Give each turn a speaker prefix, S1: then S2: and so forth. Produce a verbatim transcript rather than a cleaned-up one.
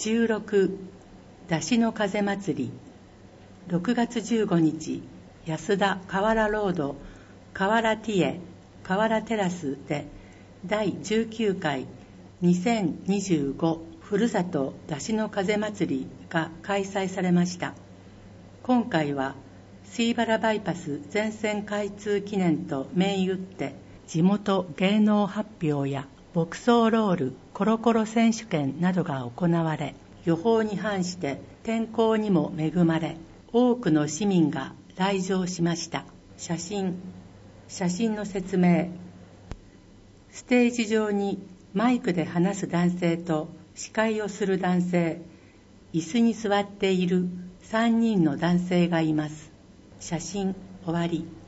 S1: じゅうろく出しの風祭り、ろくがつじゅうごにち安田河原ロード河原ティエ河原テラスでだいじゅうきゅうかいにせんにじゅうごふるさと出しの風祭りが開催されました。今回は水原バイパス全線開通記念と銘打って地元芸能発表や牧草ロールコロコロ選手権などが行われ、予報に反して天候にも恵まれ、多くの市民が来場しました。写真写真の説明。ステージ上にマイクで話す男性と司会をする男性、椅子に座っているさんにんの男性がいます。写真終わり。